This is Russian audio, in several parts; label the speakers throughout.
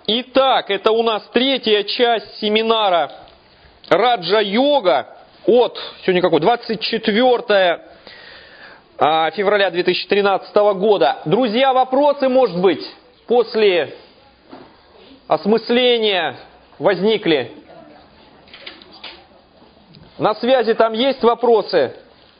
Speaker 1: Итак, это у нас третья часть семинара Раджа-йога от, сегодня какой, 24 февраля 2013 года. Друзья, вопросы, может быть, после осмысления возникли? На связи там есть вопросы?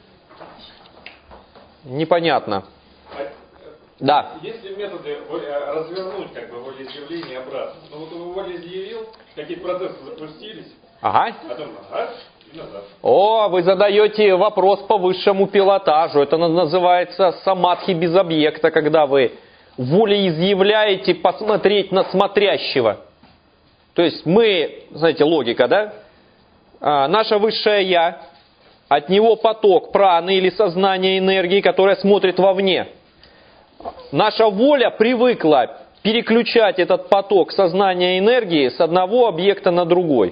Speaker 1: Непонятно. Да.
Speaker 2: Есть ли методы развернуть волеизъявление обратно? Ну вот вы волеизъявил, какие процессы запустились,
Speaker 1: Ага.
Speaker 2: а потом раз и назад.
Speaker 1: О, вы задаете вопрос по высшему пилотажу. Это называется самадхи без объекта, когда вы волеизъявляете посмотреть на смотрящего. То есть мы, знаете, логика, да? Наше высшее Я, от него поток праны или сознания энергии, которая смотрит вовне. Наша воля привыкла переключать этот поток сознания энергии с одного объекта на другой.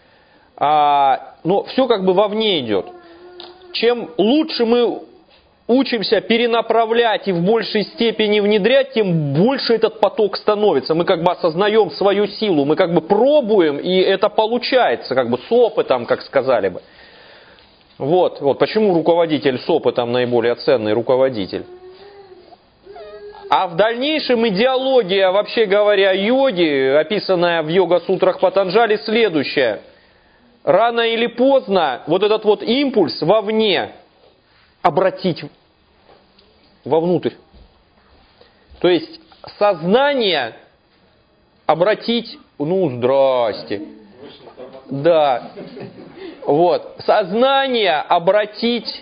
Speaker 1: Но все вовне идет. Чем лучше мы учимся перенаправлять и в большей степени внедрять, тем больше этот поток становится. Мы осознаем свою силу, мы пробуем, и это получается, с опытом, как сказали бы. Вот почему руководитель с опытом наиболее ценный руководитель. А в дальнейшем идеология, вообще говоря, йоги, описанная в йога-сутрах Патанджали, следующая. Рано или поздно этот импульс вовне обратить вовнутрь. То есть сознание обратить, здрасте. Да. Сознание обратить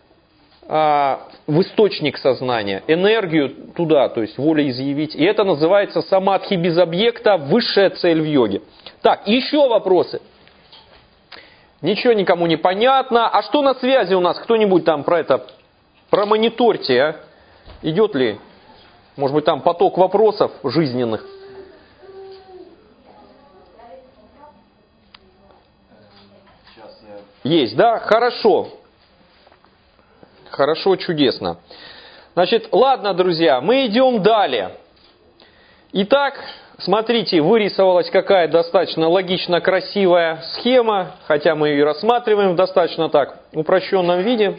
Speaker 1: в источник сознания, энергию туда, то есть волеизъявить. И это называется самадхи без объекта, высшая цель в йоге. Так, еще вопросы? Ничего никому не понятно. А что на связи у нас? Кто-нибудь там промониторьте, а? Идет ли? Может быть, там поток вопросов жизненных? Есть, да? Хорошо. Хорошо, чудесно. Значит, ладно, друзья, мы идем далее. Итак, смотрите, вырисовалась какая достаточно логично красивая схема, хотя мы ее рассматриваем в достаточно упрощенном виде.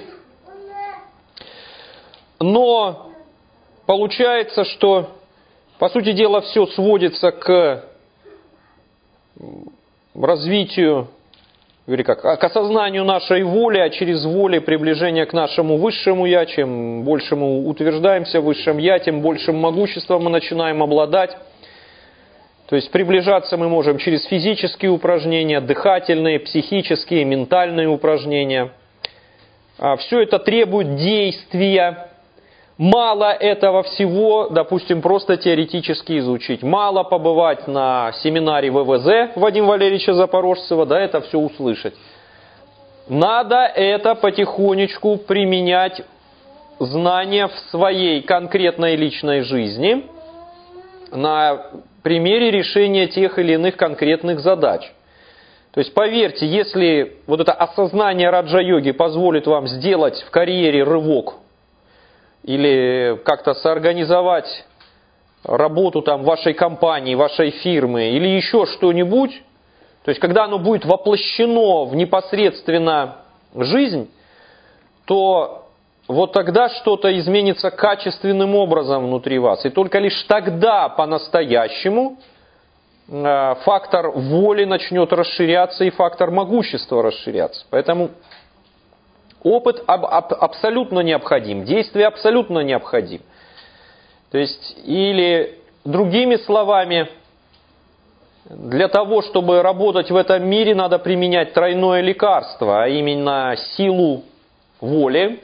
Speaker 1: Но получается, что, по сути дела, все сводится к развитию, к осознанию нашей воли, а через волю приближение к нашему высшему Я. Чем больше мы утверждаемся в высшем Я, тем большим могуществом мы начинаем обладать. То есть приближаться мы можем через физические упражнения, дыхательные, психические, ментальные упражнения. Все это требует действия. Мало этого всего, допустим, просто теоретически изучить. Мало побывать на семинаре ВВЗ Вадима Валерьевича Запорожцева, это все услышать. Надо это потихонечку применять, знания в своей конкретной личной жизни на примере решения тех или иных конкретных задач. То есть, поверьте, если это осознание раджа-йоги позволит вам сделать в карьере рывок, или как-то соорганизовать работу вашей компании, вашей фирмы, или еще что-нибудь, то есть когда оно будет воплощено в непосредственно жизнь, то тогда что-то изменится качественным образом внутри вас. И только лишь тогда по-настоящему фактор воли начнет расширяться и фактор могущества расширяться. Поэтому опыт абсолютно необходим, действие абсолютно необходим. То есть, или другими словами, для того, чтобы работать в этом мире, надо применять тройное лекарство, а именно силу воли,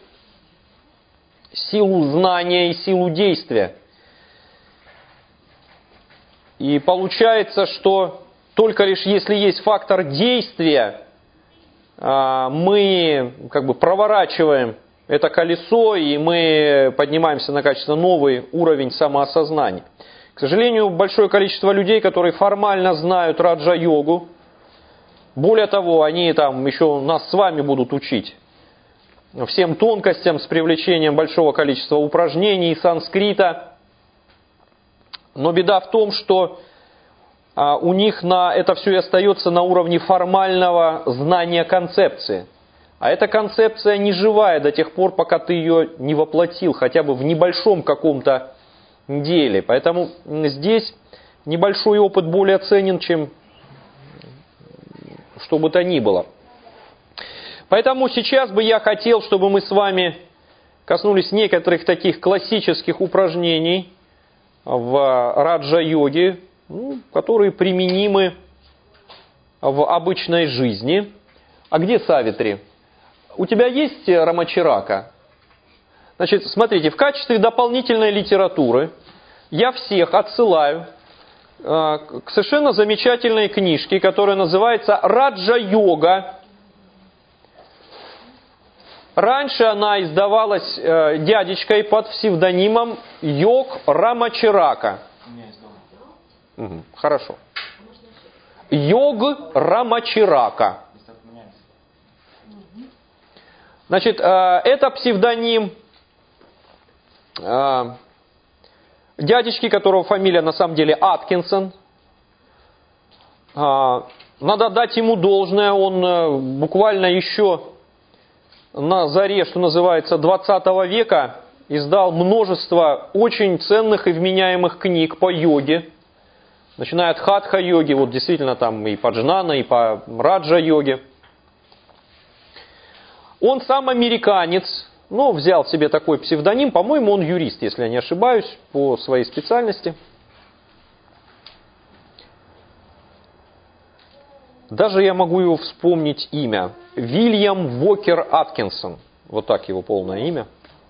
Speaker 1: силу знания и силу действия. И получается, что только лишь если есть фактор действия, мы проворачиваем это колесо, и мы поднимаемся на качественно новый уровень самоосознания. К сожалению, большое количество людей, которые формально знают раджа-йогу, более того, они еще нас с вами будут учить всем тонкостям с привлечением большого количества упражнений, санскрита. Но беда в том, что у них это все и остается на уровне формального знания концепции. А эта концепция не живая до тех пор, пока ты ее не воплотил, хотя бы в небольшом каком-то деле. Поэтому здесь небольшой опыт более ценен, чем что бы то ни было. Поэтому сейчас бы я хотел, чтобы мы с вами коснулись некоторых таких классических упражнений в раджа-йоге, которые применимы в обычной жизни. А где Савитри? У тебя есть Рамачарака? Значит, смотрите, в качестве дополнительной литературы я всех отсылаю к совершенно замечательной книжке, которая называется «Раджа-йога». Раньше она издавалась дядечкой под псевдонимом Йог Рамачарака. Хорошо. Йог Рамачарака. Значит, это псевдоним дядечки, которого фамилия на самом деле Аткинсон. Надо дать ему должное, он буквально еще на заре, что называется, 20 века издал множество очень ценных и вменяемых книг по йоге. Начиная от хатха-йоги, вот действительно там и по джнана, и по раджа-йоге. Он сам американец, но взял себе такой псевдоним. По-моему, он юрист, если я не ошибаюсь, по своей специальности. Даже я могу его вспомнить имя. Вильям Вокер Аткинсон. Вот так его полное имя.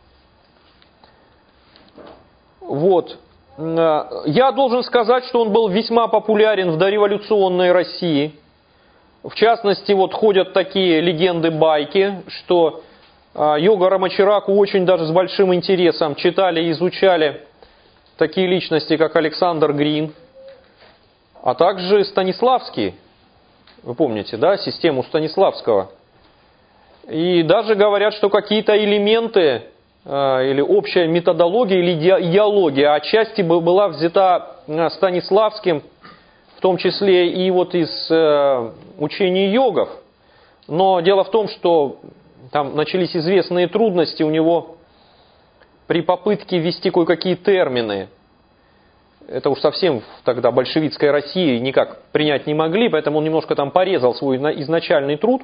Speaker 1: Вот. Я должен сказать, что он был весьма популярен в дореволюционной России. В частности, вот ходят такие легенды-байки, что йога Рамачараку очень даже с большим интересом читали и изучали такие личности, как Александр Грин, а также Станиславский. Вы помните, да, систему Станиславского. И даже говорят, что какие-то элементы или общая методология или идеология отчасти была взята Станиславским, в том числе и вот из учений йогов. Но дело в том, что там начались известные трудности у него при попытке ввести кое-какие термины. Это уж совсем тогда большевистской России никак принять не могли, поэтому он немножко там порезал свой изначальный труд.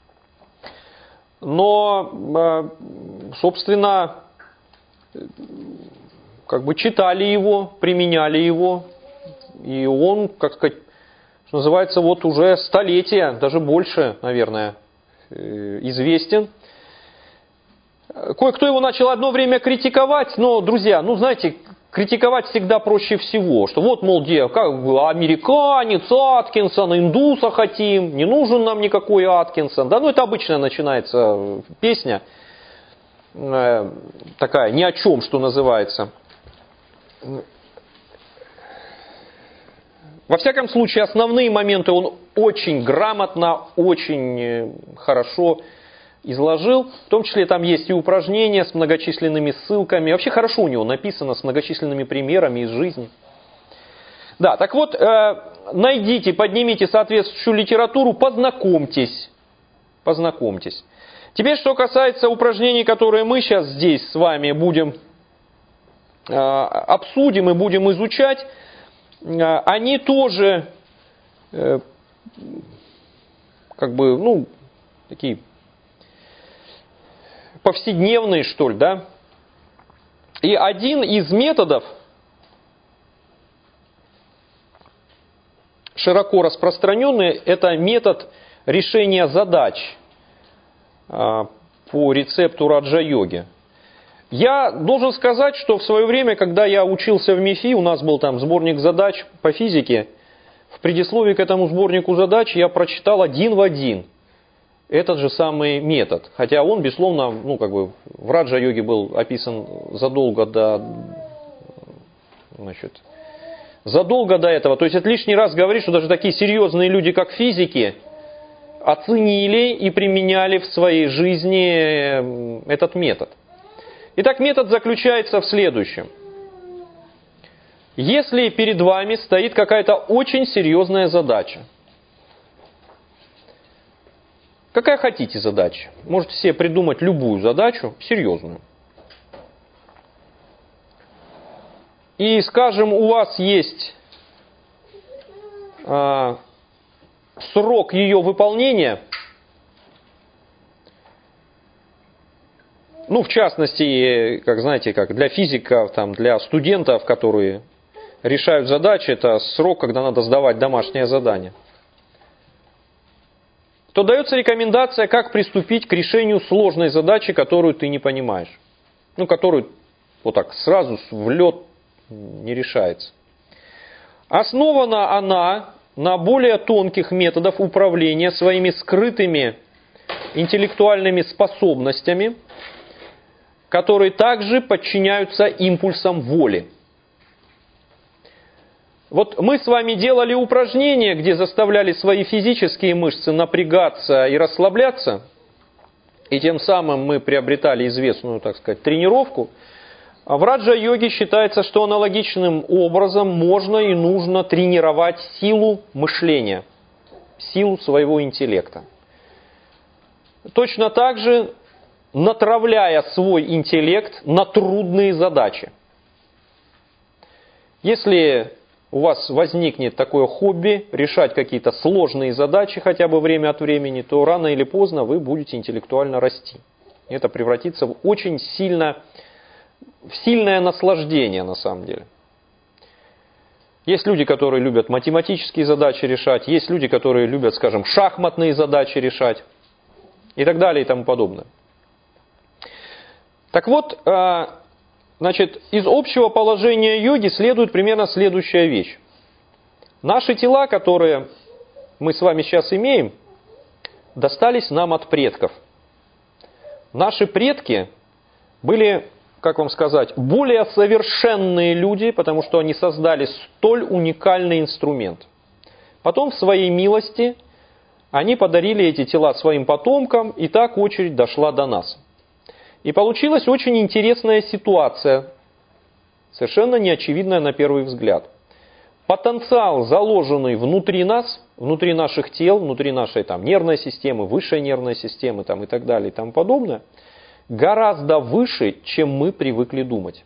Speaker 1: Но, собственно, как бы читали его, применяли его. И он, как сказать, что называется, вот уже столетия, даже больше, наверное, известен. Кое-кто его начал одно время критиковать, но, друзья, знаете, критиковать всегда проще всего. Что вот, мол, как бы американец, Аткинсон, индуса хотим, не нужен нам никакой Аткинсон. Да, это обычная начинается песня, такая, ни о чем, что называется. Во всяком случае, основные моменты он очень грамотно, очень хорошо изложил. В том числе там есть и упражнения с многочисленными ссылками. Вообще хорошо у него написано, с многочисленными примерами из жизни. Да, так вот, найдите, поднимите соответствующую литературу, познакомьтесь. Познакомьтесь. Теперь, что касается упражнений, которые мы сейчас здесь с вами будем обсудим и будем изучать, они тоже как бы, такие повседневные, что ли, да. И один из методов, широко распространенный, это метод решения задач по рецепту раджа-йоги. Я должен сказать, что в свое время, когда я учился в МИФИ, у нас был там сборник задач по физике, в предисловии к этому сборнику задач я прочитал один в один этот же самый метод. Хотя он, безусловно, в раджа-йоге был описан задолго до этого. То есть это лишний раз говорит, что даже такие серьезные люди, как физики, оценили и применяли в своей жизни этот метод. Итак, метод заключается в следующем. Если перед вами стоит какая-то очень серьезная задача, какая хотите задача, можете себе придумать любую задачу, серьезную. И, скажем, у вас есть срок ее выполнения, в частности, как знаете, как для физиков, для студентов, которые решают задачи, это срок, когда надо сдавать домашнее задание, то дается рекомендация, как приступить к решению сложной задачи, которую ты не понимаешь. Которую вот так сразу в лед не решается. Основана она на более тонких методах управления своими скрытыми интеллектуальными способностями, которые также подчиняются импульсам воли. Вот мы с вами делали упражнения, где заставляли свои физические мышцы напрягаться и расслабляться, и тем самым мы приобретали известную, так сказать, тренировку. А в раджа-йоге считается, что аналогичным образом можно и нужно тренировать силу мышления, силу своего интеллекта. Точно так же натравляя свой интеллект на трудные задачи. Если у вас возникнет такое хобби, решать какие-то сложные задачи хотя бы время от времени, то рано или поздно вы будете интеллектуально расти. Это превратится в очень сильное наслаждение на самом деле. Есть люди, которые любят математические задачи решать, есть люди, которые любят, скажем, шахматные задачи решать и так далее и тому подобное. Так вот, из общего положения йоги следует примерно следующая вещь. Наши тела, которые мы с вами сейчас имеем, достались нам от предков. Наши предки были, как вам сказать, более совершенные люди, потому что они создали столь уникальный инструмент. Потом в своей милости они подарили эти тела своим потомкам, и так очередь дошла до нас. И получилась очень интересная ситуация, совершенно неочевидная на первый взгляд. Потенциал, заложенный внутри нас, внутри наших тел, внутри нашей нервной системы, высшей нервной системы и так далее и тому подобное, гораздо выше, чем мы привыкли думать.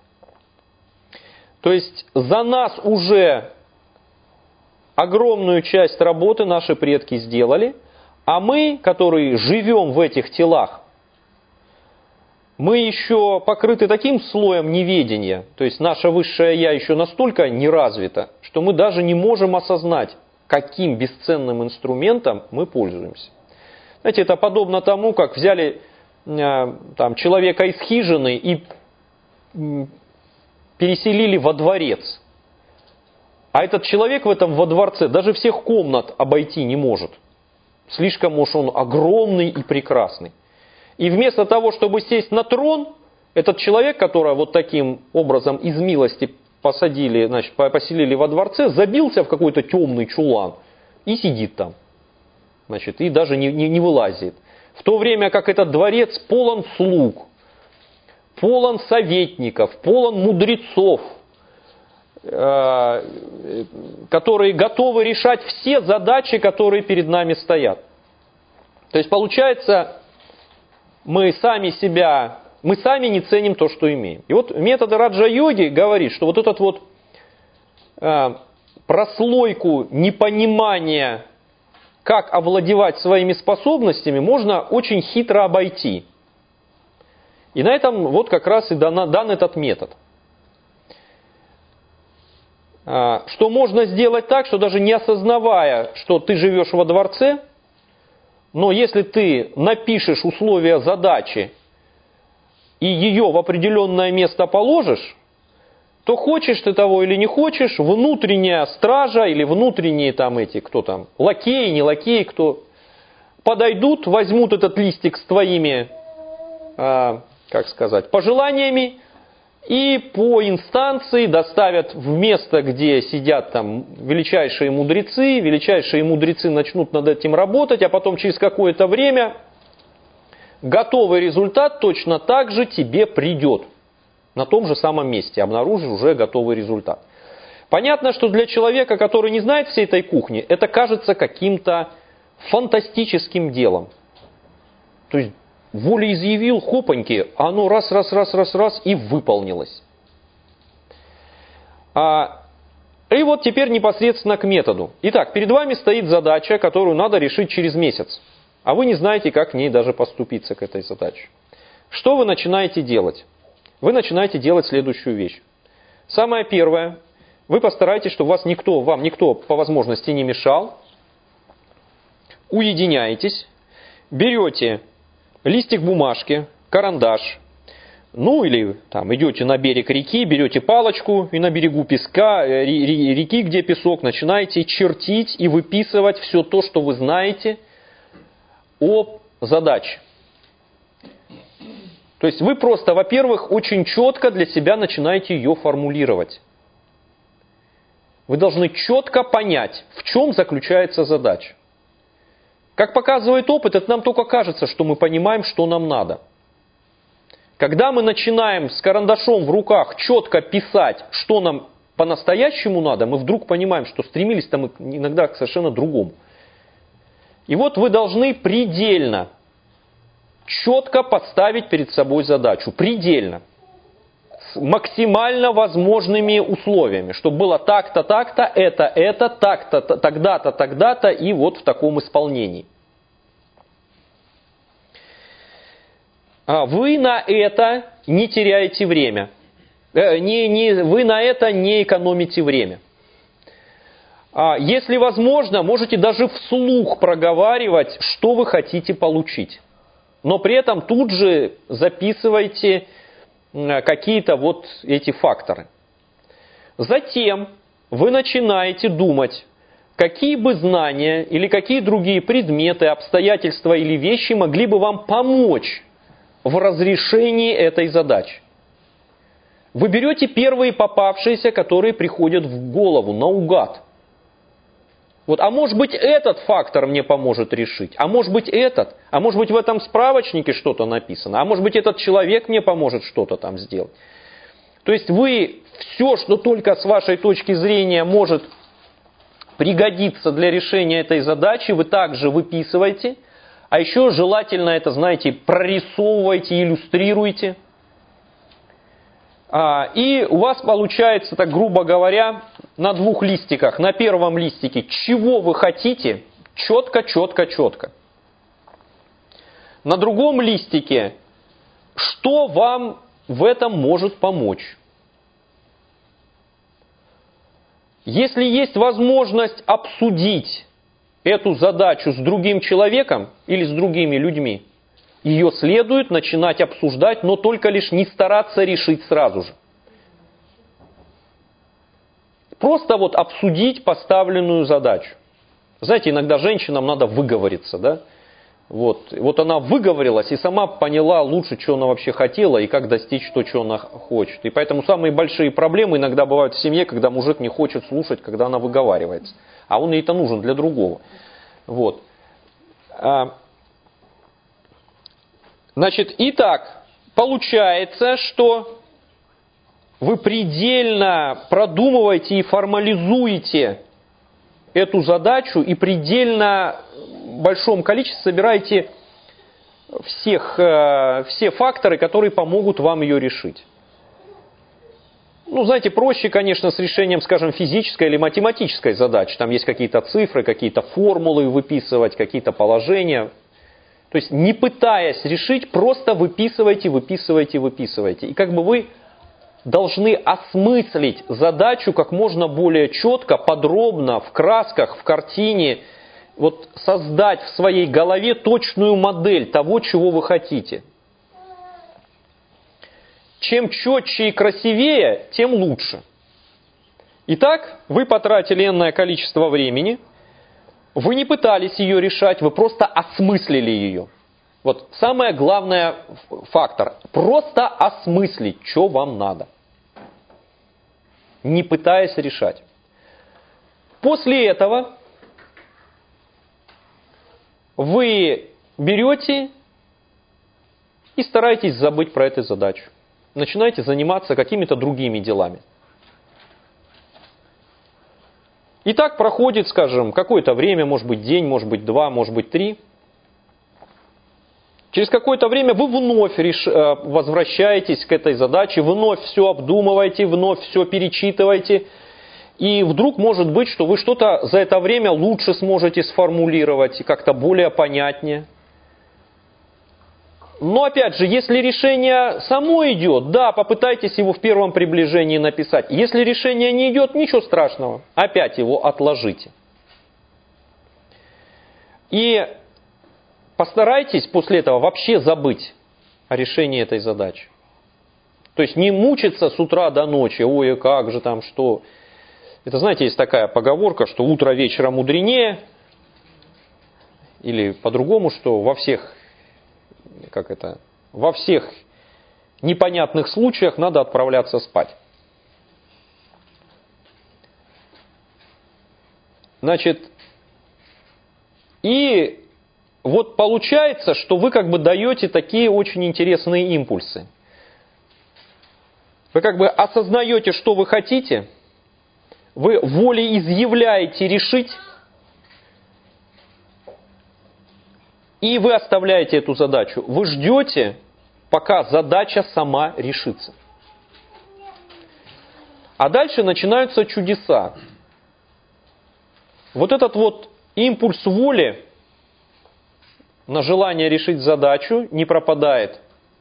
Speaker 1: То есть за нас уже огромную часть работы наши предки сделали, а мы, которые живем в этих телах, мы еще покрыты таким слоем неведения, то есть наше высшее Я еще настолько не развито, что мы даже не можем осознать, каким бесценным инструментом мы пользуемся. Знаете, это подобно тому, как взяли человека из хижины и переселили во дворец. А этот человек во дворце даже всех комнат обойти не может. Слишком уж он огромный и прекрасный. И вместо того, чтобы сесть на трон, этот человек, которого вот таким образом из милости поселили во дворце, забился в какой-то темный чулан и сидит там. И даже не вылазит. В то время как этот дворец полон слуг, полон советников, полон мудрецов, которые готовы решать все задачи, которые перед нами стоят. То есть получается, мы сами не ценим то, что имеем. И вот метод раджа-йоги говорит, что вот эту прослойку непонимания, как овладевать своими способностями, можно очень хитро обойти. И на этом как раз и дан этот метод. Что можно сделать так, что даже не осознавая, что ты живешь во дворце, но если ты напишешь условия задачи и ее в определенное место положишь, то хочешь ты того или не хочешь, внутренняя стража или внутренние лакеи, не лакеи, кто подойдут, возьмут этот листик с твоими, пожеланиями и по инстанции доставят в место, где сидят величайшие мудрецы начнут над этим работать, а потом через какое-то время готовый результат точно так же тебе придет. На том же самом месте обнаружишь уже готовый результат. Понятно, что для человека, который не знает всей этой кухни, это кажется каким-то фантастическим делом. То есть волеизъявил, хопаньки, а оно раз и выполнилось. И вот теперь непосредственно к методу. Итак, перед вами стоит задача, которую надо решить через месяц. А вы не знаете, как к ней даже поступиться, к этой задаче. Что вы начинаете делать? Вы начинаете делать следующую вещь. Самое первое. Вы постарайтесь, чтобы вам никто по возможности не мешал. Уединяетесь. Берете листик бумажки, карандаш. Ну или там идете на берег реки, берете палочку и на берегу песка, реки, где песок, начинаете чертить и выписывать все то, что вы знаете о задаче. То есть вы просто, во-первых, очень четко для себя начинаете ее формулировать. Вы должны четко понять, в чем заключается задача. Как показывает опыт, это нам только кажется, что мы понимаем, что нам надо. Когда мы начинаем с карандашом в руках четко писать, что нам по-настоящему надо, мы вдруг понимаем, что стремились-то мы иногда к совершенно другому. И вот вы должны предельно, четко поставить перед собой задачу. Предельно. С максимально возможными условиями. Чтобы было так-то, так-то, это, так-то, тогда-то, тогда-то и вот в таком исполнении. Вы на это не теряете время. Вы на это не экономите время. Если возможно, можете даже вслух проговаривать, что вы хотите получить. Но при этом тут же записывайте какие-то вот эти факторы. Затем вы начинаете думать, какие бы знания или какие другие предметы, обстоятельства или вещи могли бы вам помочь в разрешении этой задачи. Вы берете первые попавшиеся, которые приходят в голову, наугад. Вот, а может быть этот фактор мне поможет решить, а может быть этот, а может быть в этом справочнике что-то написано, а может быть этот человек мне поможет что-то там сделать. То есть вы все, что только с вашей точки зрения может пригодиться для решения этой задачи, вы также выписываете. А еще желательно это, знаете, прорисовывайте, иллюстрируйте. И у вас получается, так грубо говоря, на двух листиках. На первом листике, чего вы хотите, четко, четко, четко. На другом листике, что вам в этом может помочь. Если есть возможность обсудить эту задачу с другим человеком или с другими людьми, ее следует начинать обсуждать, но только лишь не стараться решить сразу же. Просто вот обсудить поставленную задачу. Знаете, иногда женщинам надо выговориться, да? Вот она выговорилась и сама поняла лучше, что она вообще хотела и как достичь то, что она хочет. И поэтому самые большие проблемы иногда бывают в семье, когда мужик не хочет слушать, когда она выговаривается. А он ей-то нужен для другого. Вот. Значит, итак, получается, что вы предельно продумываете и формализуете эту задачу и предельно в большом количестве собираете все факторы, которые помогут вам ее решить. Ну, знаете, проще, конечно, с решением, скажем, физической или математической задачи. Там есть какие-то цифры, какие-то формулы выписывать, какие-то положения. То есть, не пытаясь решить, просто выписывайте, выписывайте, выписывайте. И как бы вы должны осмыслить задачу как можно более четко, подробно, в красках, в картине, вот создать в своей голове точную модель того, чего вы хотите. Чем четче и красивее, тем лучше. Итак, вы потратили энное количество времени, вы не пытались ее решать, вы просто осмыслили ее. Вот самый главный фактор. Просто осмыслить, что вам надо. Не пытаясь решать. После этого вы берете и стараетесь забыть про эту задачу. Начинаете заниматься какими-то другими делами. И так проходит, скажем, какое-то время, может быть день, может быть 2, может быть 3. Через какое-то время вы вновь возвращаетесь к этой задаче, вновь все обдумываете, вновь все перечитываете. И вдруг может быть, что вы что-то за это время лучше сможете сформулировать и как-то более понятнее. Но опять же, если решение само идет, да, попытайтесь его в первом приближении написать. Если решение не идет, ничего страшного, опять его отложите. И постарайтесь после этого вообще забыть о решении этой задачи. То есть не мучиться с утра до ночи, ой, как же там, что. Это, знаете, есть такая поговорка, что утро вечера мудренее, или по-другому, что во всех непонятных случаях надо отправляться спать. Значит, и вот получается, что вы как бы даете такие очень интересные импульсы. Вы как бы осознаете, что вы хотите, вы волеизъявляете решить, и вы оставляете эту задачу. Вы ждете, пока задача сама решится. А дальше начинаются чудеса. Вот этот вот импульс воли на желание решить задачу не пропадает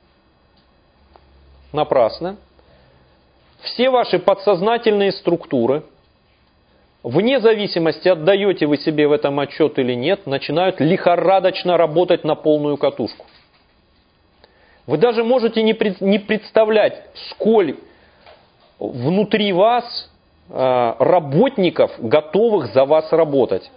Speaker 1: напрасно. Все ваши подсознательные структуры, вне зависимости, отдаете вы себе в этом отчет или нет, начинают лихорадочно работать на полную катушку. Вы даже можете не представлять, сколь внутри вас работников, готовых за вас работать.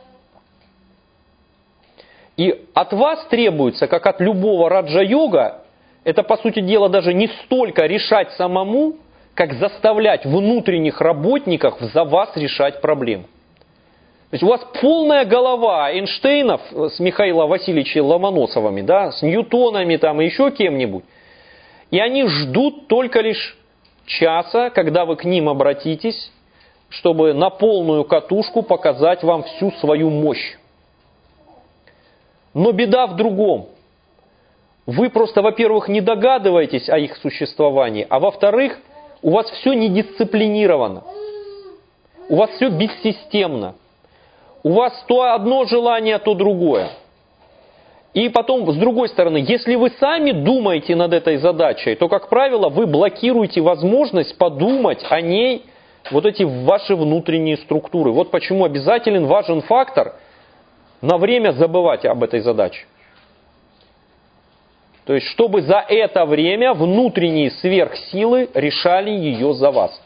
Speaker 1: И от вас требуется, как от любого раджа-йога, это, по сути дела, даже не столько решать самому, как заставлять внутренних работников за вас решать проблему. То есть у вас полная голова Эйнштейнов с Михаилом Васильевичем Ломоносовыми, да, с Ньютонами там, и еще кем-нибудь. И они ждут только лишь часа, когда вы к ним обратитесь, чтобы на полную катушку показать вам всю свою мощь. Но беда в другом. Вы просто, во-первых, не догадываетесь о их существовании, а во-вторых, у вас все недисциплинировано. У вас все бессистемно. У вас то одно желание, то другое. И потом, с другой стороны, если вы сами думаете над этой задачей, то, как правило, вы блокируете возможность подумать о ней, вот эти ваши внутренние структуры. Вот почему обязателен, важен фактор на время забывать об этой задаче. То есть, чтобы за это время внутренние сверхсилы решали ее за вас.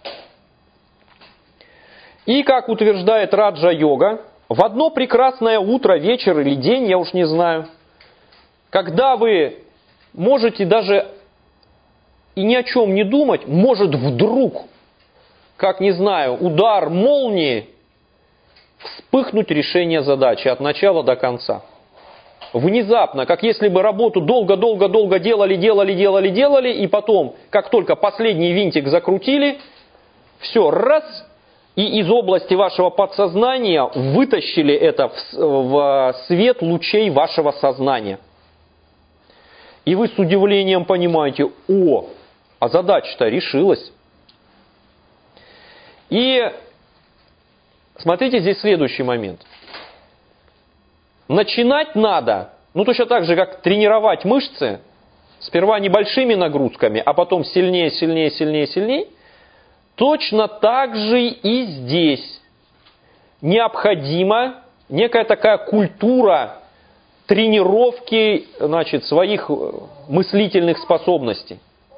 Speaker 1: И, как утверждает раджа-йога, в одно прекрасное утро, вечер или день, я уж не знаю, когда вы можете даже и ни о чем не думать, может вдруг, как не знаю, удар молнии, вспыхнуть решение задачи от начала до конца. Внезапно, как если бы работу долго-долго-долго делали, и потом, как только последний винтик закрутили, все, раз, и из области вашего подсознания вытащили это в свет лучей вашего сознания. И вы с удивлением понимаете, а задача-то решилась. И смотрите здесь следующий момент. Начинать надо, точно так же, как тренировать мышцы, сперва небольшими нагрузками, а потом сильнее. Точно так же и здесь необходима некая такая культура тренировки, своих мыслительных способностей.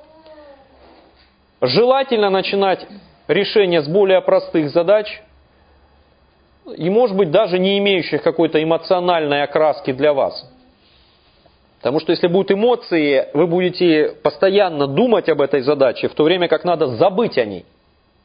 Speaker 1: Желательно начинать решение с более простых задач, и, может быть, даже не имеющих какой-то эмоциональной окраски для вас. Потому что если будут эмоции, вы будете постоянно думать об этой задаче, в то время как надо забыть о ней.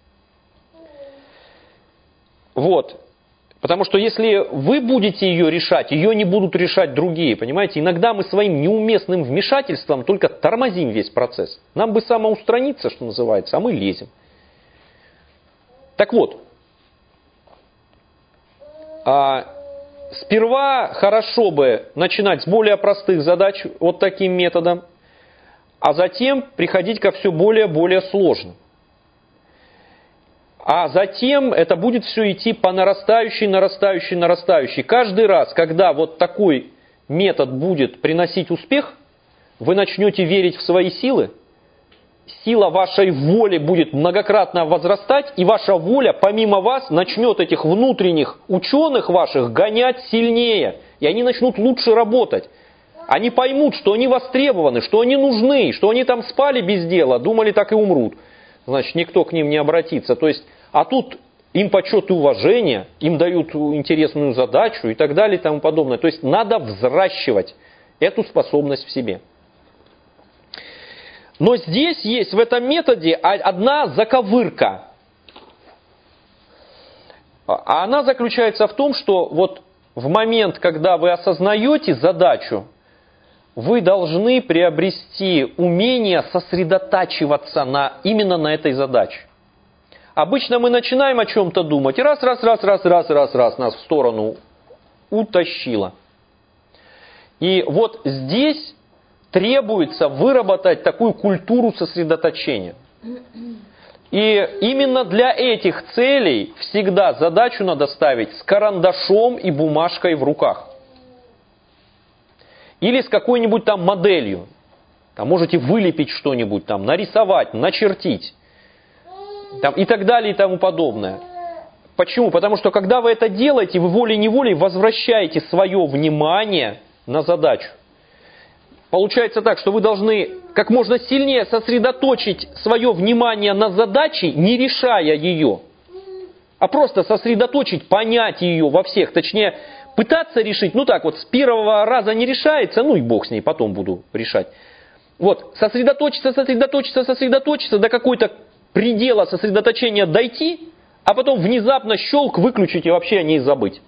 Speaker 1: Вот. Потому что если вы будете ее решать, ее не будут решать другие. Понимаете, иногда мы своим неуместным вмешательством только тормозим весь процесс. Нам бы самоустраниться, что называется, а мы лезем. Так вот. Сперва хорошо бы начинать с более простых задач вот таким методом, а затем приходить ко все более сложным. А затем это будет все идти по нарастающей. Каждый раз, когда вот такой метод будет приносить успех, вы начнете верить в свои силы, сила вашей воли будет многократно возрастать, и ваша воля, помимо вас, начнет этих внутренних ученых ваших гонять сильнее, и они начнут лучше работать. Они поймут, что они востребованы, что они нужны, что они там спали без дела, думали, так и умрут. Значит, никто к ним не обратится. То есть, а тут им почет и уважение, им дают интересную задачу и так далее и тому подобное. То есть, надо взращивать эту способность в себе. Но здесь есть в этом методе одна заковырка. А она заключается в том, что вот в момент, когда вы осознаете задачу, вы должны приобрести умение сосредотачиваться именно на этой задаче. Обычно мы начинаем о чем-то думать, и раз, нас в сторону утащило. И вот здесь требуется выработать такую культуру сосредоточения. И именно для этих целей всегда задачу надо ставить с карандашом и бумажкой в руках. Или с какой-нибудь там моделью. Там можете вылепить что-нибудь, там, нарисовать, начертить. Там, и так далее и тому подобное. Почему? Потому что когда вы это делаете, вы волей-неволей возвращаете свое внимание на задачу. Получается так, что вы должны как можно сильнее сосредоточить свое внимание на задаче, не решая ее. А просто сосредоточить, понять ее во всех. Точнее, пытаться решить, ну так вот, с первого раза не решается, ну и бог с ней, потом буду решать. Вот, сосредоточиться до какой-то предела сосредоточения дойти, а потом внезапно щелк выключить и вообще о ней забыть.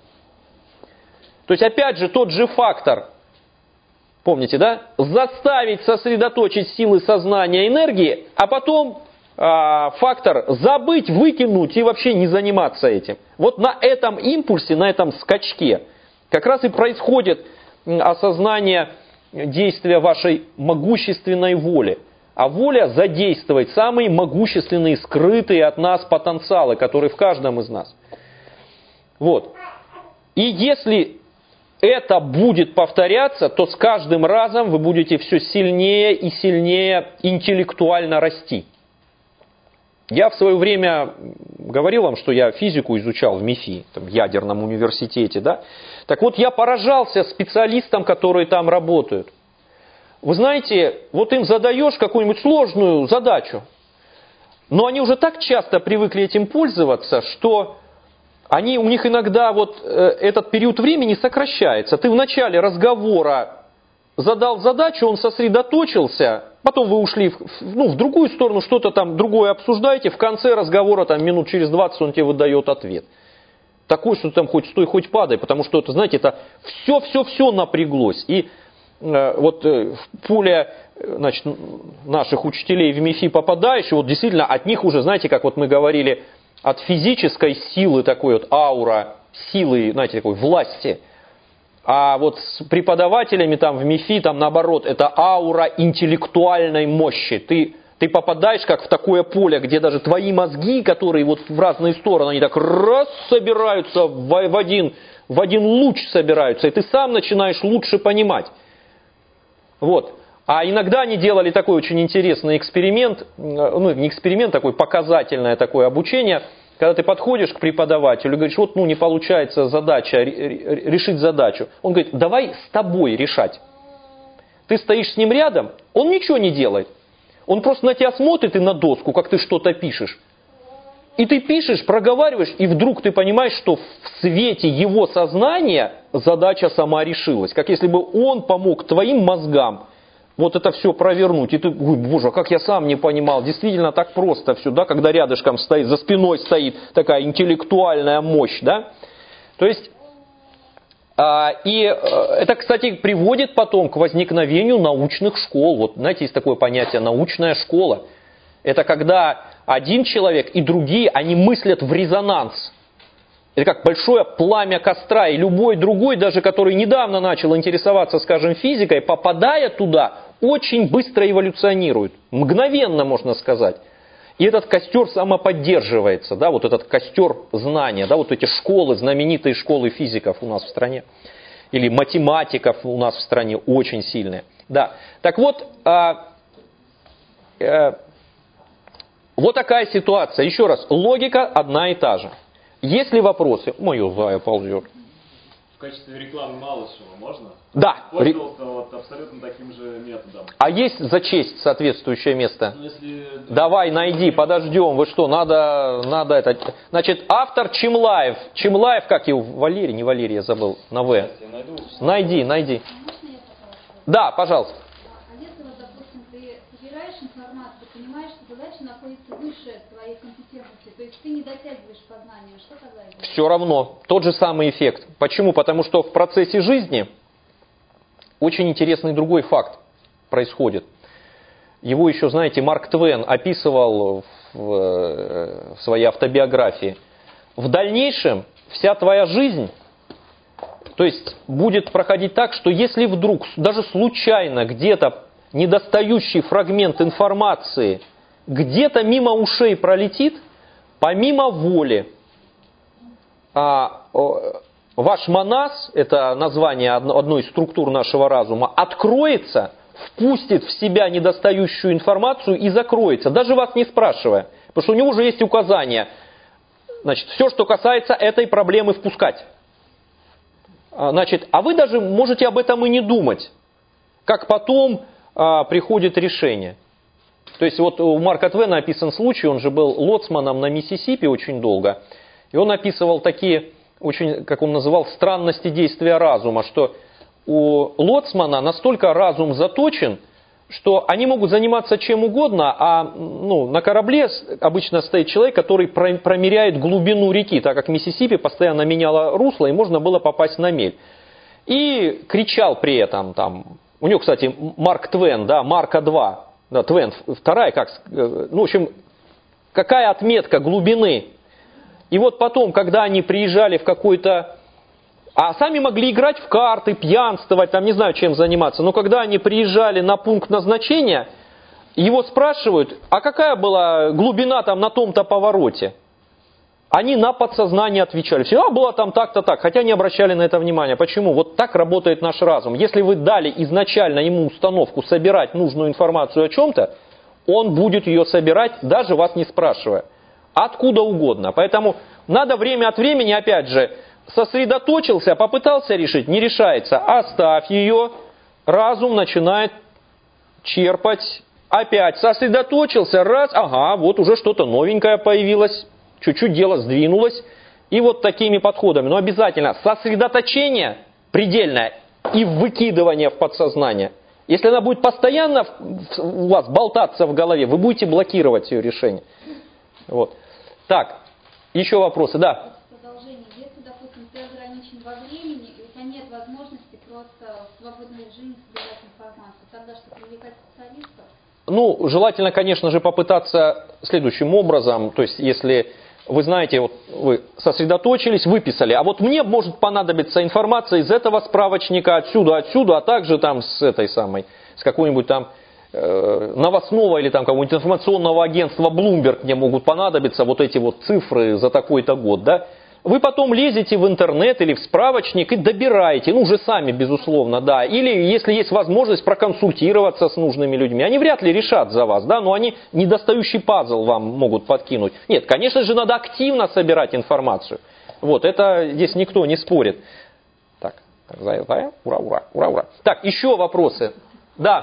Speaker 1: То есть опять же тот же фактор, помните, да? Заставить сосредоточить силы сознания, энергии, а потом фактор забыть, выкинуть и вообще не заниматься этим. Вот на этом импульсе, на этом скачке как раз и происходит осознание действия вашей могущественной воли. А воля задействует самые могущественные, скрытые от нас потенциалы, которые в каждом из нас. Вот. И если это будет повторяться, то с каждым разом вы будете все сильнее и сильнее интеллектуально расти. Я в свое время говорил вам, что я физику изучал в МИФИ, в ядерном университете, да? Так вот, я поражался специалистам, которые там работают. Вы знаете, вот им задаешь какую-нибудь сложную задачу, но они уже так часто привыкли этим пользоваться, что у них иногда вот этот период времени сокращается. Ты в начале разговора задал задачу, он сосредоточился, потом вы ушли в другую сторону, что-то там другое обсуждаете, в конце разговора, там, минут через 20 он тебе выдает ответ. Такой, что там хоть стой, хоть падай, потому что это, знаете, это все напряглось. И вот в поле, значит, наших учителей в МИФИ попадаешь, и вот действительно от них уже, знаете, как вот мы говорили, от физической силы такой вот аура, силы, знаете, такой власти. А вот с преподавателями там в МИФИ, там наоборот, это аура интеллектуальной мощи. Ты попадаешь как в такое поле, где даже твои мозги, которые вот в разные стороны, они так раз собираются в один луч собираются, и ты сам начинаешь лучше понимать. Вот. А иногда они делали такой очень интересный эксперимент, ну не эксперимент, такой показательное такое обучение, когда ты подходишь к преподавателю и говоришь, вот не получается задача, решить задачу. Он говорит, давай с тобой решать. Ты стоишь с ним рядом, он ничего не делает. Он просто на тебя смотрит и на доску, как ты что-то пишешь. И ты пишешь, проговариваешь, и вдруг ты понимаешь, что в свете его сознания задача сама решилась. Как если бы он помог твоим мозгам вот это все провернуть. И ты, ой, боже, как я сам не понимал, действительно так просто все, да, когда рядышком стоит, за спиной стоит такая интеллектуальная мощь, да. То есть, это, кстати, приводит потом к возникновению научных школ. Вот, знаете, есть такое понятие научная школа. Это когда один человек и другие, они мыслят в резонанс. Это как большое пламя костра, и любой другой, даже который недавно начал интересоваться, скажем, физикой, попадая туда, очень быстро эволюционирует. Мгновенно, можно сказать. И этот костер самоподдерживается, да, вот этот костер знания, да, вот эти школы, знаменитые школы физиков у нас в стране, или математиков у нас в стране очень сильные. Да. Так вот, вот такая ситуация. Еще раз, логика одна и та же. Есть ли вопросы? Мое зая ползет.
Speaker 2: В качестве рекламы Малышева можно?
Speaker 1: Да.
Speaker 2: Пользовался вот абсолютно таким же методом.
Speaker 1: А есть за честь соответствующее место?
Speaker 2: Если...
Speaker 1: Давай, найди, подождем. Вы что, надо это... Значит, автор Чимлаев. Чимлаев, как его? Валерий, не Валерий, я забыл, на В. Найди. Да, пожалуйста.
Speaker 3: А если, вот, допустим, ты собираешь информацию, понимаешь, что задача находится выше твоей компетентности, то есть ты не дотягиваешь познания, что тогда делать?
Speaker 1: Все равно, тот же самый эффект. Почему? Потому что в процессе жизни очень интересный другой факт происходит. Его еще, знаете, Марк Твен описывал в своей автобиографии. В дальнейшем вся твоя жизнь, то есть будет проходить так, что если вдруг, даже случайно, где-то недостающий фрагмент информации где-то мимо ушей пролетит, помимо воли, ваш манас, это название одной из структур нашего разума, откроется, впустит в себя недостающую информацию и закроется, даже вас не спрашивая. Потому что у него уже есть указания. Значит, все, что касается этой проблемы, впускать. Значит, а вы даже можете об этом и не думать, как потом приходит решение. То есть вот у Марка Твена описан случай, он же был лоцманом на Миссисипи очень долго, и он описывал такие, очень, как он называл, странности действия разума, что у лоцмана настолько разум заточен, что они могут заниматься чем угодно, а на корабле обычно стоит человек, который промеряет глубину реки, так как Миссисипи постоянно меняла русло, и можно было попасть на мель. И кричал при этом, у него, кстати, Марк Твен, да, Марка 2, да, Твен, вторая, в общем, какая отметка глубины. И вот потом, когда они приезжали в какой-то... А сами могли играть в карты, пьянствовать, не знаю, чем заниматься. Но когда они приезжали на пункт назначения, его спрашивают, а какая была глубина на том-то повороте? Они на подсознание отвечали. Все, было там так-то так, хотя не обращали на это внимания. Почему? Вот так работает наш разум. Если вы дали изначально ему установку собирать нужную информацию о чем-то, он будет ее собирать, даже вас не спрашивая. Откуда угодно. Поэтому надо время от времени, опять же, сосредоточился, попытался решить, не решается. Оставь ее, разум начинает черпать. Опять сосредоточился, раз, вот уже что-то новенькое появилось, чуть-чуть дело сдвинулось. И вот такими подходами. Но обязательно сосредоточение предельное и выкидывание в подсознание. Если она будет постоянно у вас болтаться в голове, вы будете блокировать ее решение. Вот. Так, еще вопросы, да.
Speaker 3: Продолжение. Если, допустим, ты ограничен во времени, и у тебя нет возможности просто в свободном режиме собирать информацию, тогда что, привлекать специалистов?
Speaker 1: Желательно, конечно же, попытаться следующим образом, то есть, если вы знаете, вот вы сосредоточились, выписали, а вот мне может понадобиться информация из этого справочника, отсюда, а также с какой-нибудь новостного или какого-нибудь информационного агентства Bloomberg мне могут понадобиться вот эти вот цифры за такой-то год, да? Вы потом лезете в интернет или в справочник и добираете, уже сами, безусловно, да. Или, если есть возможность, проконсультироваться с нужными людьми. Они вряд ли решат за вас, да, но они недостающий пазл вам могут подкинуть. Нет, конечно же, надо активно собирать информацию. Вот, это здесь никто не спорит. Так, ура. Так, еще вопросы. Да.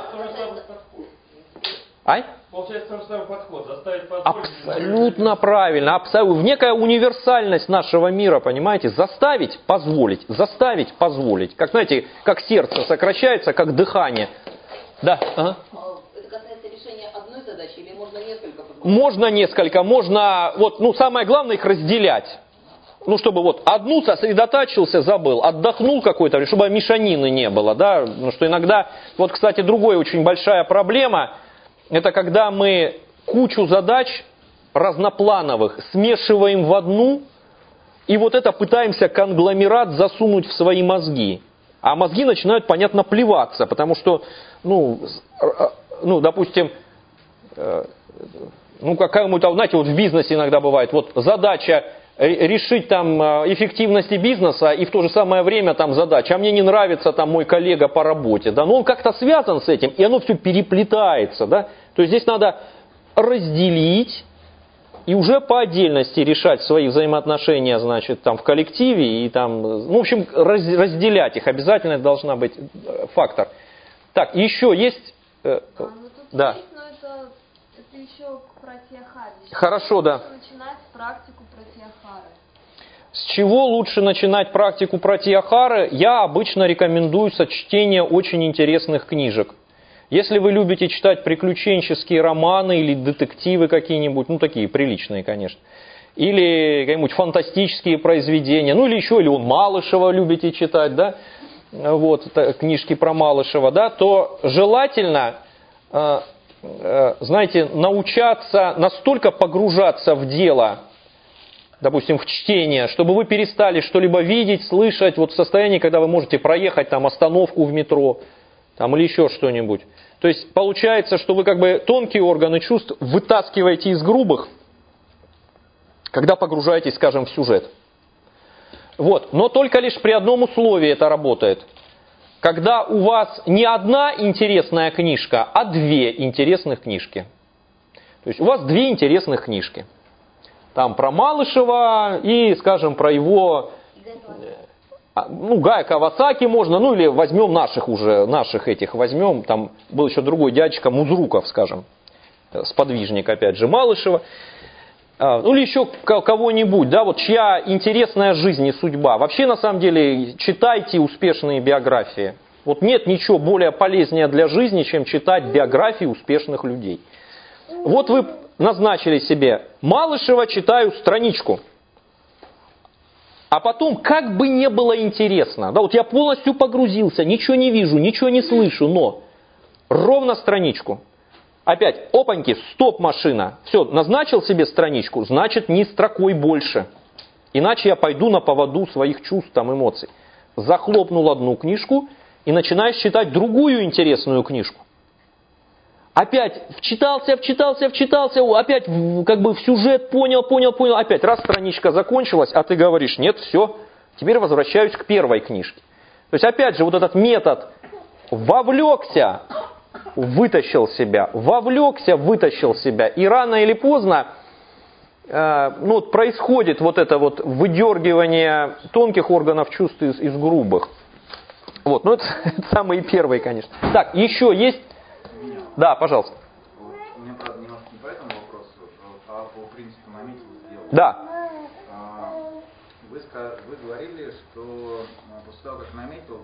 Speaker 2: Получается, тот же самый подход. Заставить позволить.
Speaker 1: Абсолютно правильно. Абсолютно. Некая универсальность нашего мира, понимаете? Заставить позволить. Как, знаете, как сердце сокращается, как дыхание. Да. Ага.
Speaker 4: Это касается решения одной задачи или можно несколько?
Speaker 1: Можно несколько. Можно, самое главное их разделять. Чтобы одну сосредоточился, забыл, отдохнул какой-то, чтобы мешанины не было, да. Что иногда, кстати, другая очень большая проблема, это когда мы кучу задач разноплановых смешиваем в одну, и вот это пытаемся конгломерат засунуть в свои мозги. А мозги начинают, понятно, плеваться, потому что, допустим, какая-то, знаете, вот в бизнесе иногда бывает, вот задача решить там эффективности бизнеса, и в то же самое время там задача, а мне не нравится там мой коллега по работе, да, но он как-то связан с этим, и оно все переплетается, да, то есть здесь надо разделить и уже по отдельности решать свои взаимоотношения, значит, там в коллективе, и там, в общем, разделять их, обязательно это должна быть фактор. Так, еще есть, да.
Speaker 5: Есть, но это еще к пратьяхаре.
Speaker 1: Хорошо, да.
Speaker 5: Начинать практику пратьяхары.
Speaker 1: С чего лучше начинать практику пратьяхары? Я обычно рекомендую чтение очень интересных книжек. Если вы любите читать приключенческие романы или детективы какие-нибудь, такие приличные, конечно, или какие-нибудь фантастические произведения, или он Малышева любите читать, да, вот, книжки про Малышева, да, то желательно, знаете, научаться настолько погружаться в дело, допустим, в чтение, чтобы вы перестали что-либо видеть, слышать, вот в состоянии, когда вы можете проехать там остановку в метро, там, или еще что-нибудь. То есть получается, что вы как бы тонкие органы чувств вытаскиваете из грубых, когда погружаетесь, скажем, в сюжет. Вот. Но только лишь при одном условии это работает. Когда у вас не одна интересная книжка, а две интересных книжки. То есть у вас две интересных книжки. Там про Малышева и, скажем, про его... Гая Кавасаки можно, или возьмем наших этих возьмем, там был еще другой дядечка Музруков, скажем, сподвижник, опять же, Малышева, или еще кого-нибудь, да, вот чья интересная жизнь и судьба. Вообще, на самом деле, читайте успешные биографии. Вот нет ничего более полезнее для жизни, чем читать биографии успешных людей. Вот вы назначили себе Малышева, читаю страничку. А потом, как бы не было интересно, да, вот я полностью погрузился, ничего не вижу, ничего не слышу, но ровно страничку. Опять, опаньки, стоп, машина. Все, назначил себе страничку, значит, ни строкой больше. Иначе я пойду на поводу своих чувств, там, эмоций. Захлопнул одну книжку и начинаешь читать другую интересную книжку. Опять вчитался, опять как бы в сюжет понял, опять раз страничка закончилась, а ты говоришь, нет, все, теперь возвращаюсь к первой книжке. То есть опять же вот этот метод вовлекся, вытащил себя, и рано или поздно происходит вот это вот выдергивание тонких органов чувств из грубых. Вот, это самый первый, конечно. Так, еще есть... Да, пожалуйста.
Speaker 6: У меня, правда, немножко не по этому вопросу, а по принципу наметил сделал.
Speaker 1: Да.
Speaker 6: Вы говорили, что после того, как наметил,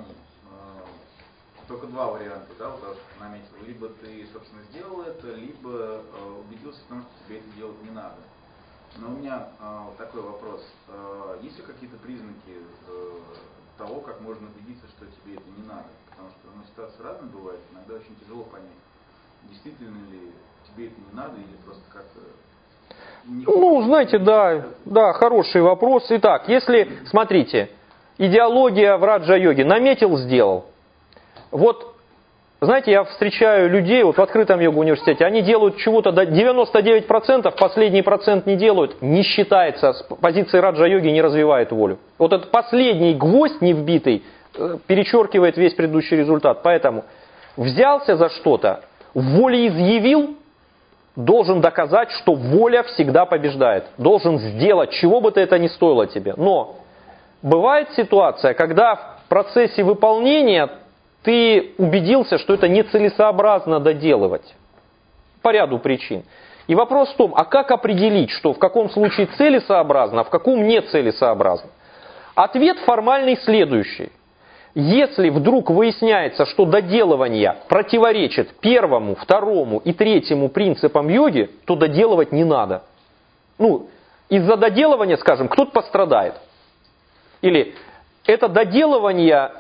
Speaker 6: только два варианта, да, вот того, что ты наметил. Либо ты, собственно, сделал это, либо убедился в том, что тебе это делать не надо. Но у меня такой вопрос. Есть ли какие-то признаки того, как можно убедиться, что тебе это не надо? Потому что ситуации разные бывают, иногда очень тяжело понять, действительно ли тебе это не надо или просто как-то...
Speaker 1: знаете, да, хороший вопрос. Итак, если, смотрите, идеология в раджа-йоге, наметил, сделал. Вот, знаете, я встречаю людей вот в открытом йога-университете, они делают чего-то до 99%, последний процент не делают, не считается, с позиции раджа-йоги не развивает волю. Вот этот последний гвоздь не вбитый перечеркивает весь предыдущий результат. Поэтому взялся за что-то, волеизъявил, должен доказать, что воля всегда побеждает. Должен сделать, чего бы это ни стоило тебе. Но бывает ситуация, когда в процессе выполнения ты убедился, что это нецелесообразно доделывать. По ряду причин. И вопрос в том, а как определить, что в каком случае целесообразно, а в каком нецелесообразно? Ответ формальный следующий. Если вдруг выясняется, что доделывание противоречит первому, второму и третьему принципам йоги, то доделывать не надо. Из-за доделывания, скажем, кто-то пострадает. Или это доделывание,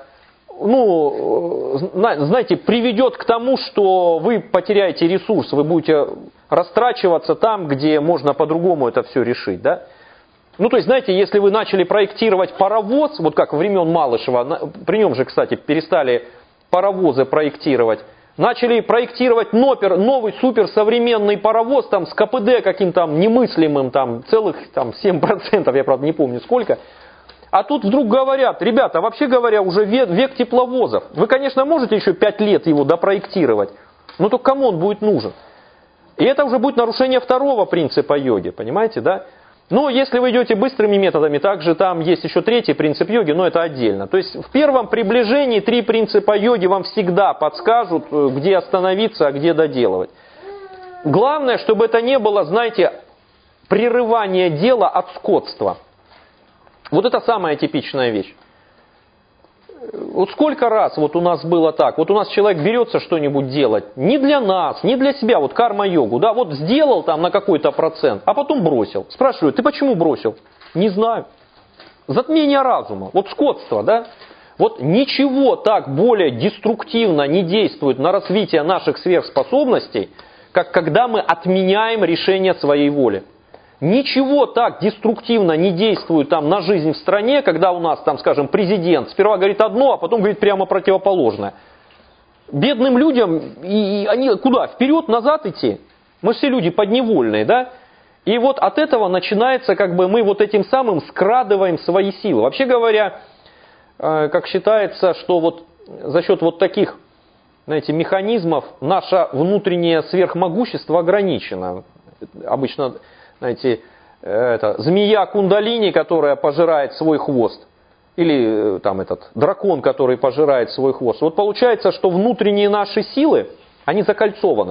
Speaker 1: знаете, приведет к тому, что вы потеряете ресурс, вы будете растрачиваться там, где можно по-другому это все решить, да? Ну, то есть, знаете, если вы начали проектировать паровоз, вот как времен Малышева, при нем же, кстати, перестали паровозы проектировать, начали проектировать новый суперсовременный паровоз там, с КПД каким-то там немыслимым, там, целых там, 7%, я правда не помню сколько. А тут вдруг говорят, ребята, вообще говоря, уже век тепловозов. Вы, конечно, можете еще 5 лет его допроектировать, но только кому он будет нужен? И это уже будет нарушение второго принципа йоги, понимаете, да? Но если вы идете быстрыми методами, также там есть еще третий принцип йоги, но это отдельно. То есть в первом приближении 3 принципа йоги вам всегда подскажут, где остановиться, а где доделывать. Главное, чтобы это не было, знаете, прерывание дела от скотства. Вот это самая типичная вещь. Вот сколько раз вот у нас было так, вот у нас человек берется что-нибудь делать, не для нас, не для себя, вот карма-йогу, да, вот сделал там на какой-то процент, а потом бросил. Спрашиваю, ты почему бросил? Не знаю. Затмение разума, вот скотство, да. Вот ничего так более деструктивно не действует на развитие наших сверхспособностей, как когда мы отменяем решение своей воли. Ничего так деструктивно не действует там на жизнь в стране, когда у нас там, скажем, президент сперва говорит одно, а потом говорит прямо противоположное. Бедным людям, и они куда? Вперед, назад идти? Мы все люди подневольные, да? И вот от этого начинается, как бы мы вот этим самым скрадываем свои силы. Вообще говоря, как считается, что вот за счет вот таких, знаете, механизмов наше внутреннее сверхмогущество ограничено. Обычно, знаете, змея кундалини, которая пожирает свой хвост, или там этот дракон, который пожирает свой хвост. Вот получается, что внутренние наши силы, они закольцованы.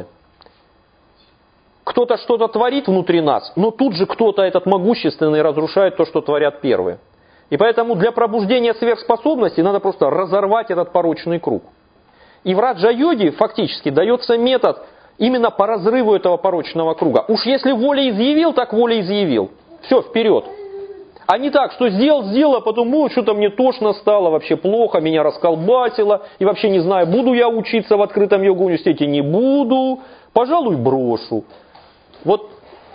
Speaker 1: Кто-то что-то творит внутри нас, но тут же кто-то этот могущественный разрушает то, что творят первые. И поэтому для пробуждения сверхспособностей надо просто разорвать этот порочный круг. И в раджа-йоге фактически дается метод именно по разрыву этого порочного круга. Уж если воля изъявил, так воля изъявил. Все, вперед. А не так, что сделал, а потом, что-то мне тошно стало, вообще плохо, меня расколбасило, и вообще не знаю, буду я учиться в открытом йога-университете, не буду, пожалуй, брошу. Вот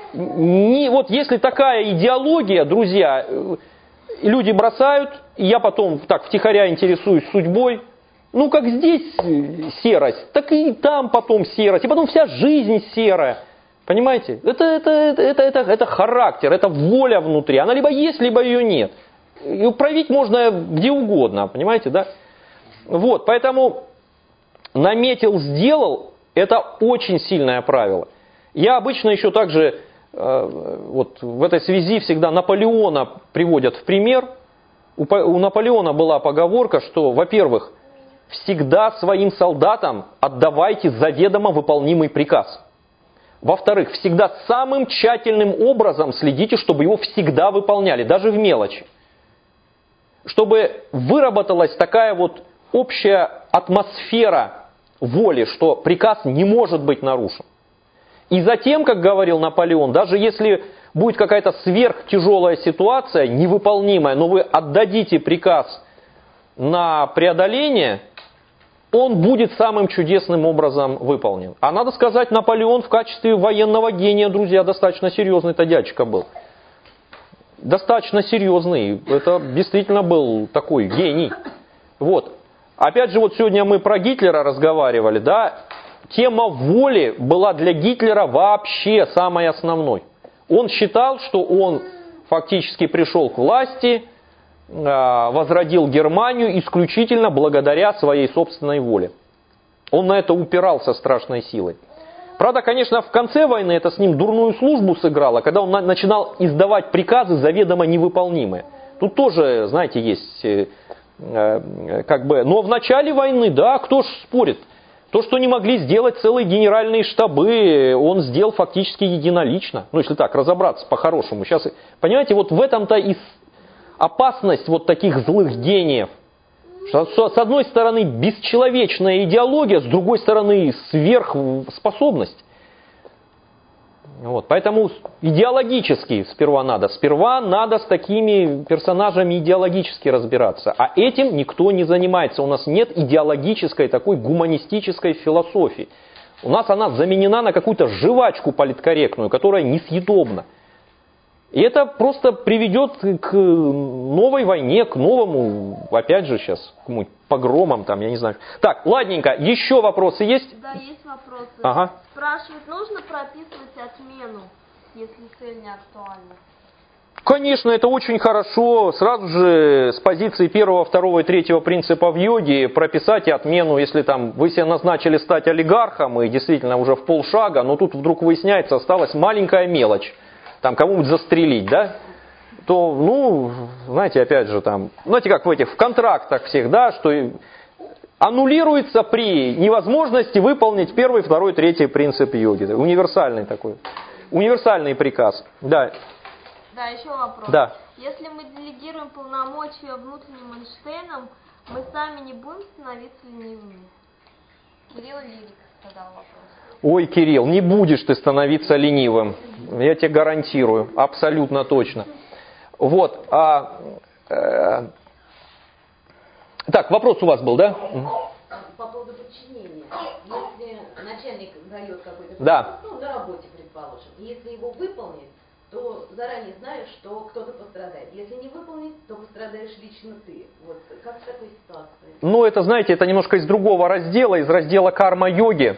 Speaker 1: если такая идеология, друзья, люди бросают, и я потом так втихаря интересуюсь судьбой. Ну, как здесь серость, так и там потом серость, и потом вся жизнь серая. Понимаете? Это характер, это воля внутри. Она либо есть, либо ее нет. И проявить можно где угодно, понимаете, да? Вот, поэтому наметил, сделал, это очень сильное правило. Я обычно еще также, вот в этой связи всегда Наполеона приводят в пример. У Наполеона была поговорка, что, во-первых, всегда своим солдатам отдавайте заведомо выполнимый приказ. Во-вторых, всегда самым тщательным образом следите, чтобы его всегда выполняли, даже в мелочи. Чтобы выработалась такая вот общая атмосфера воли, что приказ не может быть нарушен. И затем, как говорил Наполеон, даже если будет какая-то сверхтяжелая ситуация, невыполнимая, но вы отдадите приказ на преодоление, он будет самым чудесным образом выполнен. А надо сказать, Наполеон в качестве военного гения, друзья, достаточно серьезный-то дядечка был. Достаточно серьезный. Это действительно был такой гений. Вот. Опять же, вот сегодня мы про Гитлера разговаривали, да? Тема воли была для Гитлера вообще самой основной. Он считал, что он фактически пришел к власти, возродил Германию исключительно благодаря своей собственной воле. Он на это упирался страшной силой. Правда, конечно, в конце войны это с ним дурную службу сыграло, когда он начинал издавать приказы заведомо невыполнимые. Тут тоже, знаете, есть но в начале войны, да, кто ж спорит? То, что не могли сделать целые генеральные штабы, он сделал фактически единолично. Ну, если так, разобраться по-хорошему. Сейчас, понимаете, вот в этом-то и опасность вот таких злых гениев. Что, с одной стороны, бесчеловечная идеология, с другой стороны, сверхспособность. Вот, поэтому идеологически сперва надо с такими персонажами идеологически разбираться. А этим никто не занимается. У нас нет идеологической такой гуманистической философии. У нас она заменена на какую-то жвачку политкорректную, которая несъедобна. И это просто приведет к новой войне, к новому, опять же, сейчас, к погромам, там, я не знаю. Так, ладненько, еще вопросы есть?
Speaker 5: Да, есть вопросы.
Speaker 1: Ага.
Speaker 5: Спрашивают, нужно прописывать отмену, если цель не актуальна?
Speaker 1: Конечно, это очень хорошо. Сразу же с позиции первого, второго и третьего принципа в йоге прописать отмену, если там вы себе назначили стать олигархом и действительно уже в полшага, но тут вдруг выясняется, осталась маленькая мелочь, там кому-нибудь застрелить, да? То, ну, знаете, опять же там, знаете, как в контрактах всех, да, что аннулируется при невозможности выполнить первый, второй, третий принцип йоги. Универсальный такой, универсальный приказ, да.
Speaker 5: Да, еще вопрос.
Speaker 1: Да.
Speaker 5: Если мы делегируем полномочия внутренним Эйнштейнам, мы сами не будем становиться ленивыми? Кирилл Лирик задал вопрос.
Speaker 1: Ой, Кирилл, не будешь ты становиться ленивым. Я тебе гарантирую, абсолютно точно. Вот. Так, вопрос у вас был, да?
Speaker 4: По поводу подчинения. Если начальник дает какой-то
Speaker 1: Да.
Speaker 4: приказ, на работе, предположим, и если его выполнить, то заранее знаешь, что кто-то пострадает. Если не выполнить, то пострадаешь лично ты. Вот как в такой ситуации?
Speaker 1: Ну, это, знаете, это немножко из другого раздела, из раздела карма-йоги.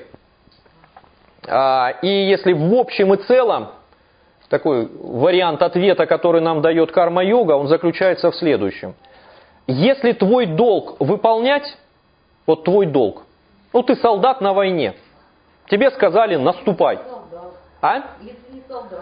Speaker 1: И если в общем и целом, такой вариант ответа, который нам дает карма-йога, он заключается в следующем. Если твой долг выполнять, вот твой долг, ну ты солдат на войне, тебе сказали наступай.
Speaker 4: Солдат.
Speaker 1: А?
Speaker 4: Если не солдат,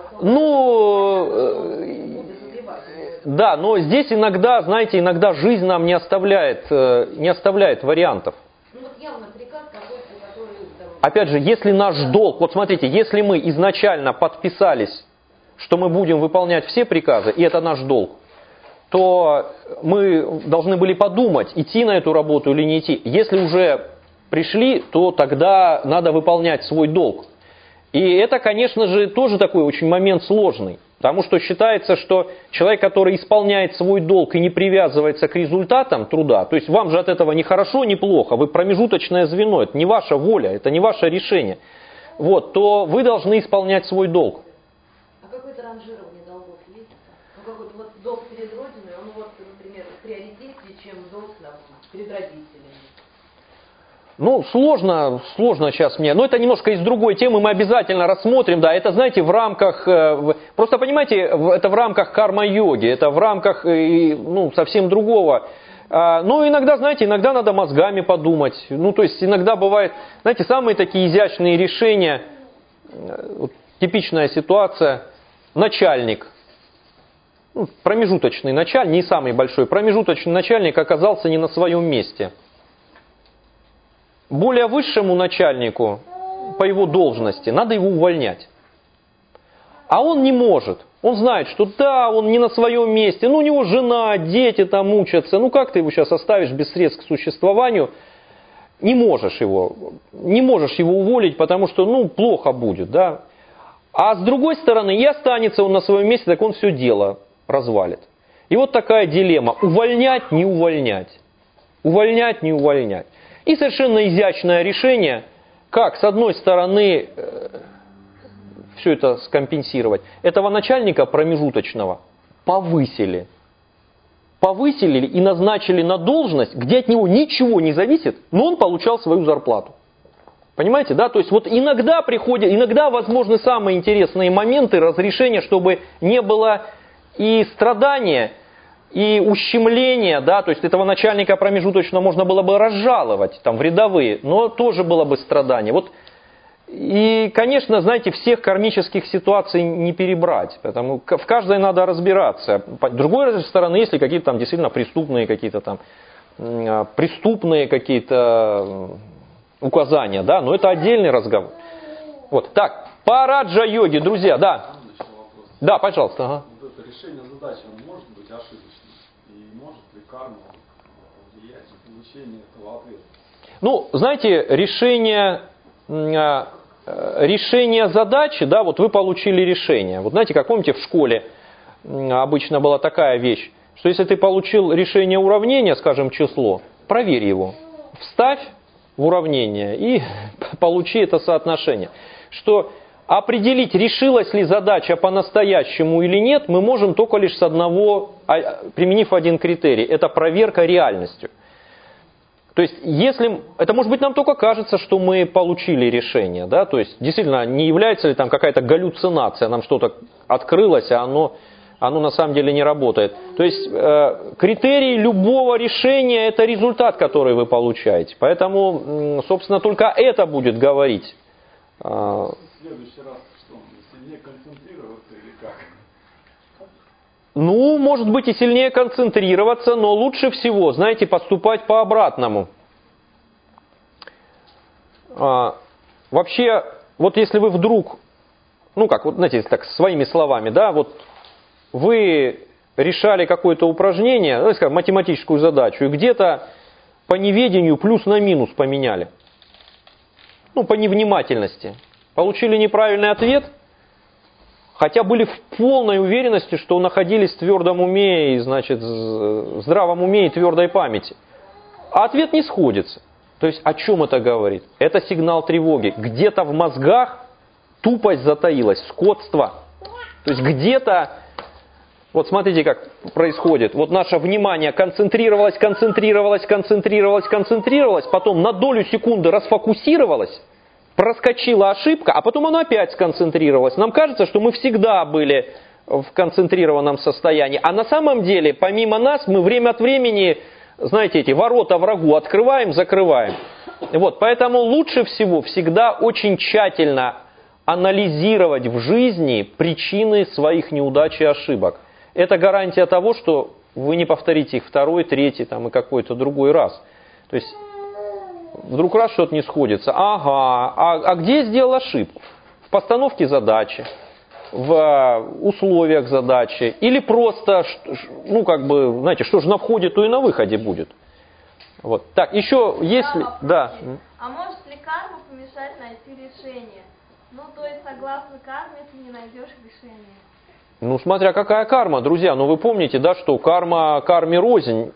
Speaker 1: да, но здесь иногда, знаете, иногда жизнь нам не оставляет вариантов.
Speaker 4: Ну вот явно приказ какой-то, который...
Speaker 1: Опять же, если наш долг, вот смотрите, если мы изначально подписались, что мы будем выполнять все приказы, и это наш долг, то мы должны были подумать, идти на эту работу или не идти. Если уже пришли, то тогда надо выполнять свой долг. И это, конечно же, тоже такой очень момент сложный. Потому что считается, что человек, который исполняет свой долг и не привязывается к результатам труда, то есть вам же от этого ни хорошо, ни плохо, вы промежуточное звено, это не ваша воля, это не ваше решение, вот, то вы должны исполнять свой долг.
Speaker 4: А какое-то ранжирование долгов есть? Ну какой-то вот долг перед Родиной, он вот, например, в приоритете, чем долг перед родителями.
Speaker 1: Ну, сложно сейчас мне, но это немножко из другой темы, мы обязательно рассмотрим, да, это, знаете, в рамках, просто понимаете, это в рамках карма-йоги, это в рамках, совсем другого. Но иногда, знаете, иногда надо мозгами подумать, то есть иногда бывает, знаете, самые такие изящные решения, типичная ситуация, начальник, промежуточный начальник, не самый большой, промежуточный начальник оказался не на своем месте. Более высшему начальнику по его должности надо его увольнять. А он не может. Он знает, что да, он не на своем месте, у него жена, дети там мучатся. Как ты его сейчас оставишь без средств к существованию? Не можешь его уволить, потому что, плохо будет, да. А с другой стороны, и останется он на своем месте, так он все дело развалит. И вот такая дилемма. Увольнять, не увольнять. Увольнять, не увольнять. И совершенно изящное решение, как с одной стороны все это скомпенсировать. Этого начальника промежуточного повысили. Повысили и назначили на должность, где от него ничего не зависит, но он получал свою зарплату. Понимаете, да? То есть вот иногда возможны самые интересные моменты разрешения, чтобы не было и страдания, и ущемления, да, то есть этого начальника промежуточно можно было бы разжаловать там, в рядовые, но тоже было бы страдание. Вот. И, конечно, знаете, всех кармических ситуаций не перебрать, потому в каждой надо разбираться. С другой стороны, если какие-то там действительно преступные какие-то указания, да, но это отдельный разговор. Вот, так, по раджа-йоге, друзья, да. Да, пожалуйста. Ага.
Speaker 7: Вот это решение задачи может быть ошибочным? И может ли карма влиять на получение этого ответа?
Speaker 1: Знаете, решение задачи, да, вот вы получили решение. Вот знаете, как помните, в школе обычно была такая вещь, что если ты получил решение уравнения, скажем, число, проверь его, вставь в уравнение и получи это соотношение. Что определить, решилась ли задача по-настоящему или нет, мы можем только лишь с одного, применив один критерий. Это проверка реальностью. То есть, если, это может быть нам только кажется, что мы получили решение, да, то есть, действительно, не является ли там какая-то галлюцинация, нам что-то открылось, а оно на самом деле не работает. То есть, критерий любого решения – это результат, который вы получаете. Поэтому, собственно, только это будет говорить.
Speaker 7: В следующий раз что? Сильнее концентрироваться или как?
Speaker 1: Ну, может быть и сильнее концентрироваться, но лучше всего, знаете, поступать по-обратному. Вообще, вот если вы вдруг, ну как, вот знаете, так своими словами, да, вот вы решали какое-то упражнение, ну, скажем, математическую задачу, и где-то по неведению плюс на минус поменяли. Ну, по невнимательности. Получили неправильный ответ, хотя были в полной уверенности, что находились в твердом уме и, значит, в здравом уме и твердой памяти. А ответ не сходится. То есть о чем это говорит? Это сигнал тревоги. Где-то в мозгах тупость затаилась, скотство. То есть где-то, вот смотрите, как происходит. Вот наше внимание концентрировалось, потом на долю секунды расфокусировалось, проскочила ошибка, а потом оно опять сконцентрировалось. Нам кажется, что мы всегда были в концентрированном состоянии. А на самом деле, помимо нас, мы время от времени, знаете, эти ворота врагу открываем, закрываем. Вот, поэтому лучше всего всегда очень тщательно анализировать в жизни причины своих неудач и ошибок. Это гарантия того, что вы не повторите их второй, третий там, и какой-то другой раз. То есть вдруг раз что-то не сходится. Ага, а где я сделал ошибку? В постановке задачи, в условиях задачи. Или просто, ну как бы, знаете, что же на входе, то и на выходе будет. Вот. Так, еще если... Да.
Speaker 5: А может ли карма помешать найти решение? Ну, то есть, согласно карме, ты не найдешь решение.
Speaker 1: Ну, смотря какая карма, друзья. Ну, вы помните, да, что карме рознь.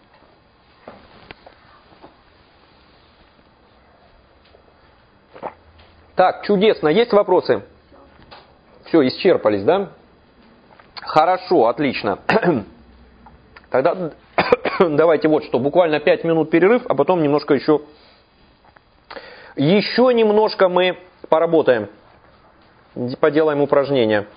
Speaker 1: Так, чудесно. Есть вопросы? Все, исчерпались, да? Хорошо, отлично. Тогда давайте вот что, буквально 5 минут перерыв, а потом немножко еще немножко мы поработаем, поделаем упражнения.